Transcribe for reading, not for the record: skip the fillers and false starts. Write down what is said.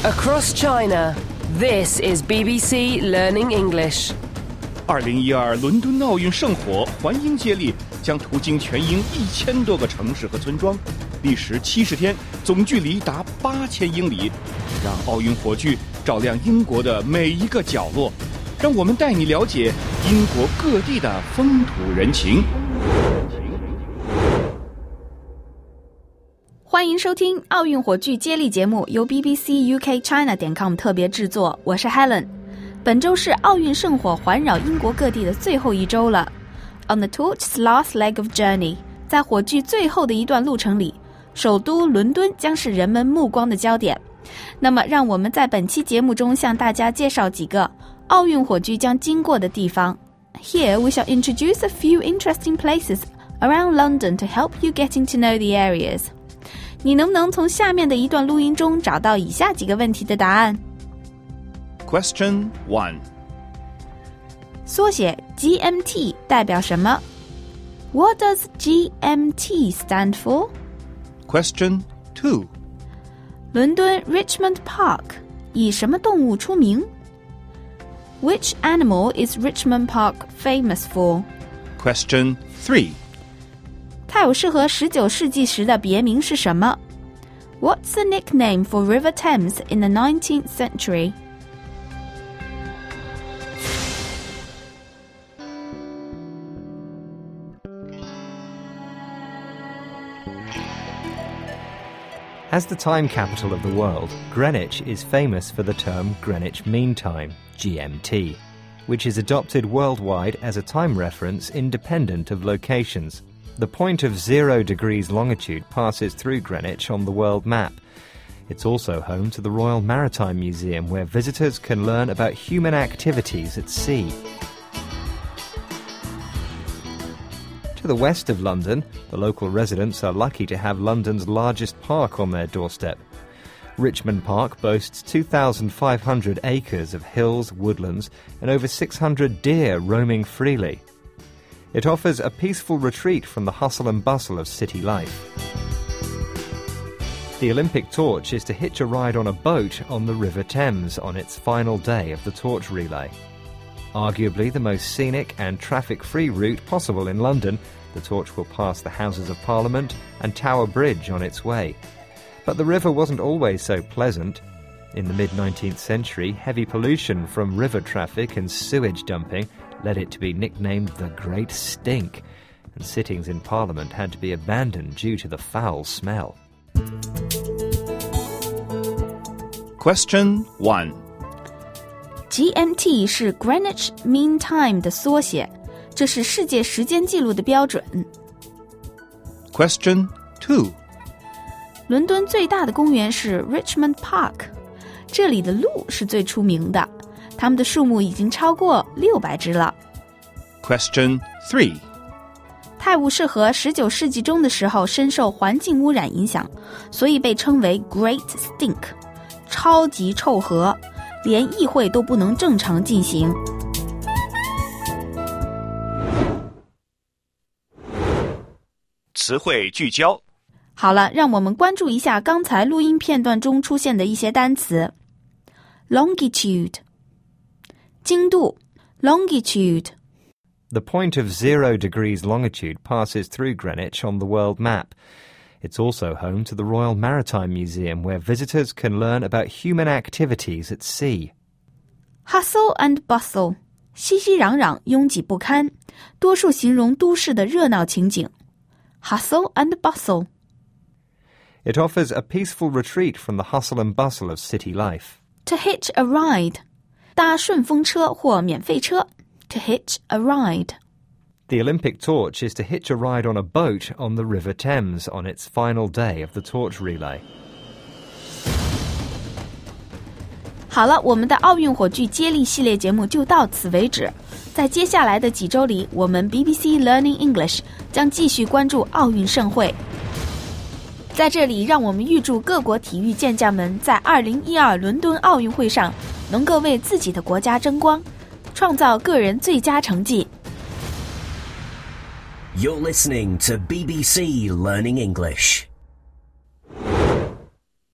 Across China, this is BBC Learning English. 2012伦敦奥运圣火环英接力将途经全英1000多个城市和村庄，历时70天，总距离达8000英里，让奥运火炬照亮英国的每一个角落。让我们带你了解英国各地的风土人情。 欢迎收听奥运火炬接力节目，由 BBC UK China.com 特别制作，我是 Helen。 本周是奥运圣火环绕英国各地的最后一周了。 On the torch's last leg of journey， 在火炬最后的一段路程里，首都伦敦将是人们目光的焦点。那么让我们在本期节目中向大家介绍几个奥运火炬将经过的地方。 Here we shall introduce a few interesting places around London to help you getting to know the areas。 你能不能从下面的一段录音中找到以下几个问题的答案？ Question 1， 缩写 GMT 代表什么？ What does GMT stand for? Question 2， 伦敦 Richmond Park 以什么动物出名？ Which animal is Richmond Park famous for? Question 3， 它有适合19世纪时的别名是什么？ What's the nickname for River Thames in the 19th century? As the time capital of the world, Greenwich is famous for the term Greenwich Mean Time, GMT, which is adopted worldwide as a time reference independent of locations. The point of 0 degrees longitude passes through Greenwich on the world map. It's also home to the Royal Maritime Museum, where visitors can learn about human activities at sea. To the west of London, the local residents are lucky to have London's largest park on their doorstep. Richmond Park boasts 2,500 acres of hills, woodlands, and over 600 deer roaming freely. It offers a peaceful retreat from the hustle and bustle of city life. The Olympic torch is to hitch a ride on a boat on the River Thames on its final day of the torch relay. Arguably the most scenic and traffic-free route possible in London, the torch will pass the Houses of Parliament and Tower Bridge on its way. But the river wasn't always so pleasant. In the mid-19th century, heavy pollution from river traffic and sewage dumping led it to be nicknamed the Great Stink, and sittings in Parliament had to be abandoned due to the foul smell. Question 1， GMT 是 Greenwich Mean Time 的缩写，这是世界时间纪录的标准。 Question 2， 伦敦最大的公园是 Richmond Park， 这里的鹿是最出名的，它们的数目已经超过600只了。 Question 3， 泰晤士河19世纪中的时候深受环境污染影响，所以被称为 Great Stink， 超级臭河，连议会都不能正常进行。 词汇聚焦。 好了，让我们关注一下刚才录音片段中出现的一些单词。 Longitude 经度 Longitude。 The point of 0 degrees longitude passes through Greenwich on the world map. It's also home to the Royal Maritime Museum, where visitors can learn about human activities at sea. Hustle and bustle 熙熙攘攘，拥挤不堪，多数形容都市的热闹情景。 Hustle and bustle。 It offers a peaceful retreat from the hustle and bustle of city life. To hitch a ride 搭顺风车或免费车。 To hitch a ride。 The Olympic torch is to hitch a ride on a boat on the River Thames on its final day of the torch relay. 好了，我们的奥运火炬接力系列节目就到此为止。在接下来的几周里，我们 BBC Learning English 将继续关注奥运盛会。在这里，让我们预祝各国体育健将们在2012伦敦奥运会上能够为自己的国家争光，创造个人最佳成绩。 You're listening to BBC Learning English.